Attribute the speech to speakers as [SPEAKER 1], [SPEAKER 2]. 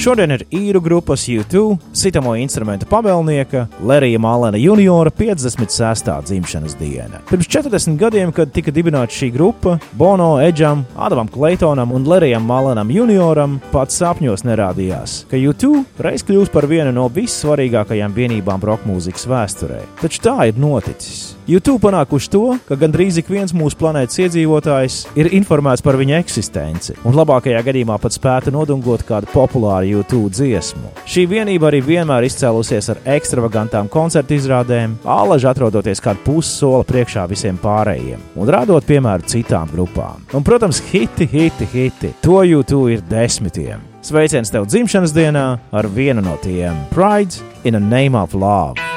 [SPEAKER 1] Šodien ir īru grupas U2 sitamo instrumentu pavēlnieka Larryja Allena juniora 56. dzimšanas diena. Pirms 40 gadiem, kad tika dibināta šī grupa, Bono, Edžam, Adamam Kleitonam un Larryjam Allenam junioram pats sapņos nerādījās, ka U2 reiz kļūs par vienu no vissvarīgākajām vienībām rokmūzikas vēsturē. Taču tā ir noticis. U2 panākuši to, ka gandrīz ik viens mūsu planētas iedzīvotājs ir informēts par viņa eksistenci un labākajā gadījumā pat spēta nodungot kādu populāru U2 dziesmu. Šī vienība arī vienmēr izcēlusies ar ekstravagantām koncertu izrādēm, ālaži atrodoties kādu pussoli priekšā visiem pārējiem un rādot piemēru citām grupām. Un, protams, hiti. To U2 ir desmitiem. Sveiciens tev dzimšanas dienā ar vienu no tiem – Pride in a Name of Love.